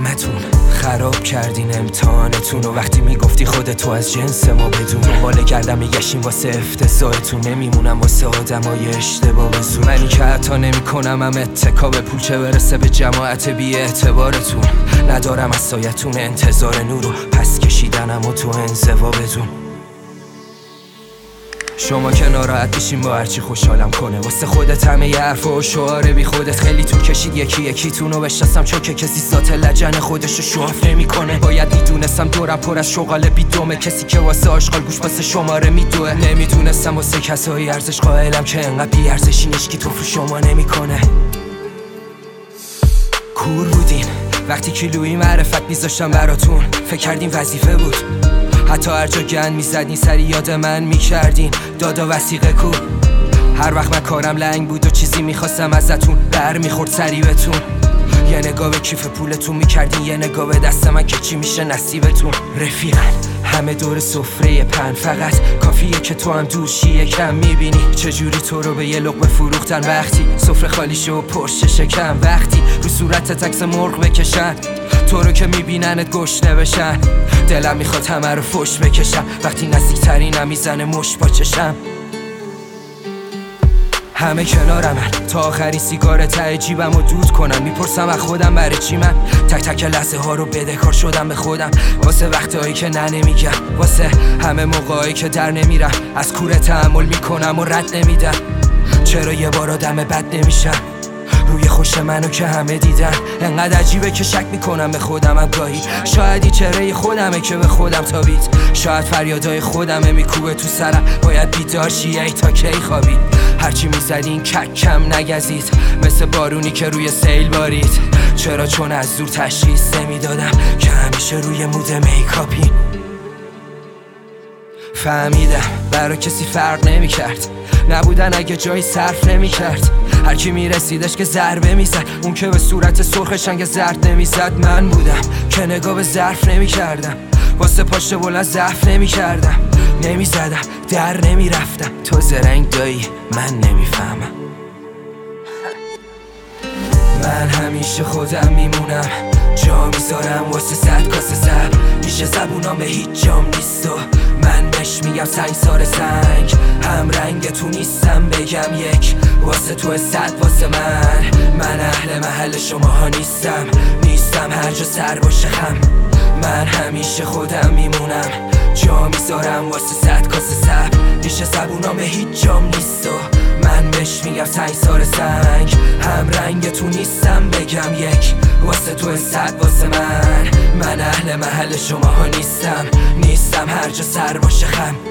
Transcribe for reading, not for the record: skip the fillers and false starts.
همتون خراب کردین امتحانتون و وقتی میگفتی خودتو از جنس ما بدون دنبال گردم میگشین واسه افتضاحتون نمیمونم واسه آدمای اشتباه بزون منی که حتی نمیکنم هم اتکا به پول چه برسه به جماعت بی اعتبارتون ندارم از سایتون انتظار نورو پس کشیدنم و تو انزوا بدون شما که ناراحت بشین با هرچی خوشحالم کنه واسه خودت همه ی حرف و شعار بی خودت خیلی طول کشید یکی یکیتونو بشناسم چون که کسی ذات لجن خودشو شواف نمیکنه باید میدونستم دورم پر از شغال بی دومه کسی که واسه آشغال گوش واسه شماره میدوه نمیدونستم واسه کسایی ارزش قائلم که انقدر بی ارزشی هیچکی توف شما نمیکنه کور بودین وقتی کیلویی معرفت میذاشتم براتون فکر کردین وظیفه بود حتی هر جا گند میزدین سری یاد من میکردین دادا وثیقه کو هر وقت من کارم لنگ بود و چیزی میخواستم ازتون بر میخورد سری بهتون یه نگاه به کیف پولتون میکردین یه نگاه به دست من که چی میشه نصیبتون رفیقن همه دور سفره پن فقط کافیه که تو هم دوشی کم میبینی چجوری تو رو به یه لقمه فروختن وقتی سفره خالی شه و پرشه شکم وقتی رو صورتت عکس مرغ بکشن تو رو که میبیننت گشنه بشن دلم میخواد همه رو فش بکشم وقتی نزدیکترینم میزنه مش با چشم همه کنارمن تا آخرین سیگار ته جیبم رو دود کنم میپرسم از خودم برای چی من تک تک لحظه ها رو بدهکار شدم به خودم واسه وقتهایی که نمیگم واسه همه موقعایی که در نمیرم از کوره تحمل میکنم و رد نمیدم چرا یه بار آدم بد نمیشم روی خوش منو که همه دیدن انقدر عجیبه که شک میکنم به خودمم گاهی شاید این چهره خودمه که به خودم تابید شاید فریادای خودمه میکوبه تو سرم باید بیدار شی ای تا کی خوابید هرچی میزدین کم نگزید مثل بارونی که روی سیل بارید چرا چون از دور تشخیص نمیدادم که همیشه روی مود میکاپین فهمیدم برا کسی فرق نمیکرد نبودن اگه جایی صرف نمیکرد هر کی میرسیدش که ضربه میزد اون که به صورت سرخش انگ زرد نمیزد من بودم که نگاه به ظرف نمیکردم واسه پاشته بلند ضعف نمیکردم نمیزدم در نمیرفتم تو زرنگ دایی من نمیفهمم من همیشه خودم میمونم جا میذارم واسه 100 کاسه زب میشه زبونام به هیچ جام نیست و من بهش میگم سنگسار سنگ هم رنگ تو نیستم بگم یک واسه تو 100 واسه من اهل محل شماها نیستم هر جا سر باشه خم من همیشه خودم میمونم جا میذارم واسه 100 کاسه زب میشه زبونام به هیچ جام نیست و من بهش میگم سنگسار سنگ هم رنگ تو نیستم بگم یک واسه تو 100 واسه من اهل محل شماها نیستم هر جا سر باشه خم